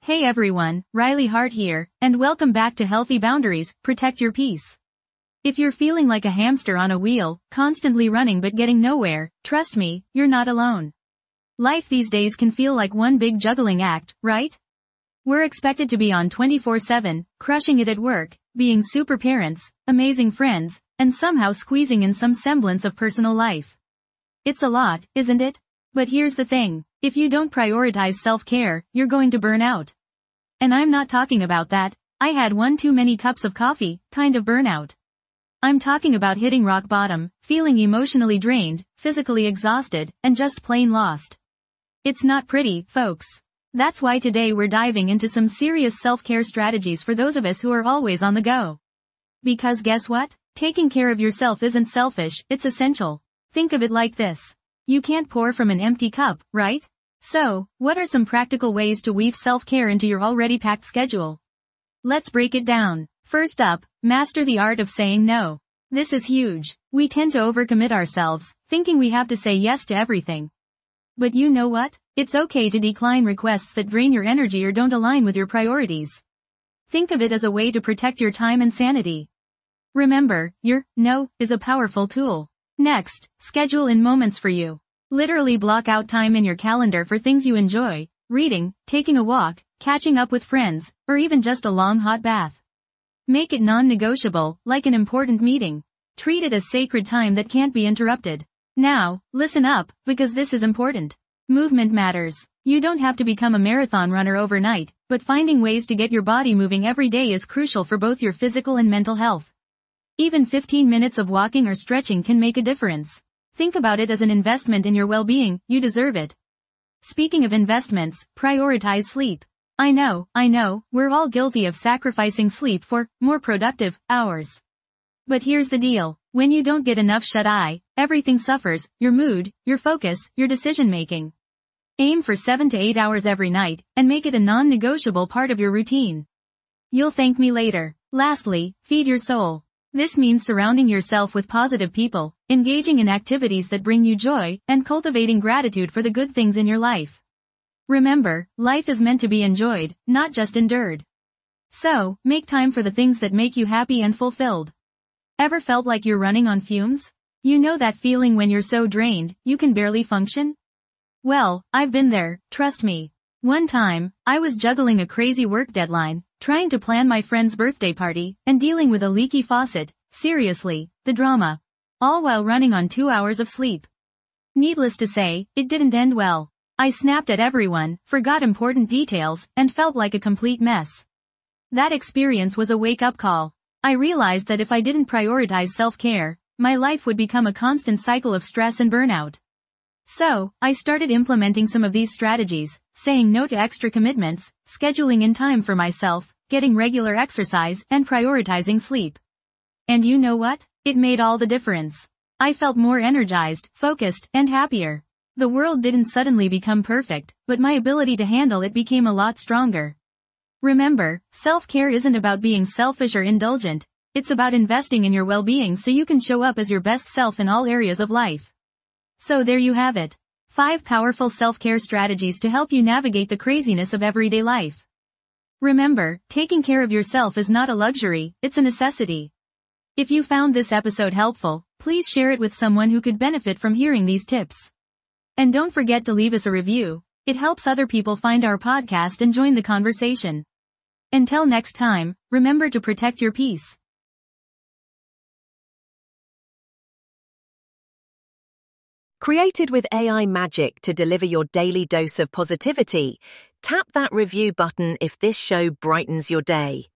Hey everyone, Riley Hart here, and welcome back to Healthy Boundaries, Protect Your Peace. If you're feeling like a hamster on a wheel, constantly running but getting nowhere, trust me, you're not alone. Life these days can feel like one big juggling act, right? We're expected to be on 24/7, crushing it at work, being super parents, amazing friends, and somehow squeezing in some semblance of personal life. It's a lot, isn't it? But here's the thing, if you don't prioritize self-care, you're going to burn out. And I'm not talking about that, I had one too many cups of coffee, kind of burnout. I'm talking about hitting rock bottom, feeling emotionally drained, physically exhausted, and just plain lost. It's not pretty, folks. That's why today we're diving into some serious self-care strategies for those of us who are always on the go. Because guess what? Taking care of yourself isn't selfish, it's essential. Think of it like this. You can't pour from an empty cup, right? So, what are some practical ways to weave self-care into your already packed schedule? Let's break it down. First up, master the art of saying no. This is huge. We tend to overcommit ourselves, thinking we have to say yes to everything. But you know what? It's okay to decline requests that drain your energy or don't align with your priorities. Think of it as a way to protect your time and sanity. Remember, your no is a powerful tool. Next, schedule in moments for you. Literally block out time in your calendar for things you enjoy, reading, taking a walk, catching up with friends, or even just a long hot bath. Make it non-negotiable, like an important meeting. Treat it as sacred time that can't be interrupted. Now, listen up, because this is important. Movement matters. You don't have to become a marathon runner overnight, but finding ways to get your body moving every day is crucial for both your physical and mental health. Even 15 minutes of walking or stretching can make a difference. Think about it as an investment in your well-being, you deserve it. Speaking of investments, prioritize sleep. I know, we're all guilty of sacrificing sleep for more productive hours. But here's the deal, when you don't get enough shut-eye, everything suffers, your mood, your focus, your decision-making. Aim for 7 to 8 hours every night, and make it a non-negotiable part of your routine. You'll thank me later. Lastly, feed your soul. This means surrounding yourself with positive people, engaging in activities that bring you joy, and cultivating gratitude for the good things in your life. Remember, life is meant to be enjoyed, not just endured. So, make time for the things that make you happy and fulfilled. Ever felt like you're running on fumes? You know that feeling when you're so drained, you can barely function? Well, I've been there, trust me. One time, I was juggling a crazy work deadline, trying to plan my friend's birthday party, and dealing with a leaky faucet. Seriously, the drama. All while running on 2 hours of sleep. Needless to say, it didn't end well. I snapped at everyone, forgot important details, and felt like a complete mess. That experience was a wake-up call. I realized that if I didn't prioritize self-care, my life would become a constant cycle of stress and burnout. So, I started implementing some of these strategies, saying no to extra commitments, scheduling in time for myself, getting regular exercise, and prioritizing sleep. And you know what? It made all the difference. I felt more energized, focused, and happier. The world didn't suddenly become perfect, but my ability to handle it became a lot stronger. Remember, self-care isn't about being selfish or indulgent, it's about investing in your well-being so you can show up as your best self in all areas of life. So there you have it. 5 powerful self-care strategies to help you navigate the craziness of everyday life. Remember, taking care of yourself is not a luxury, it's a necessity. If you found this episode helpful, please share it with someone who could benefit from hearing these tips. And don't forget to leave us a review. It helps other people find our podcast and join the conversation. Until next time, remember to protect your peace. Created with AI magic to deliver your daily dose of positivity, tap that review button if this show brightens your day.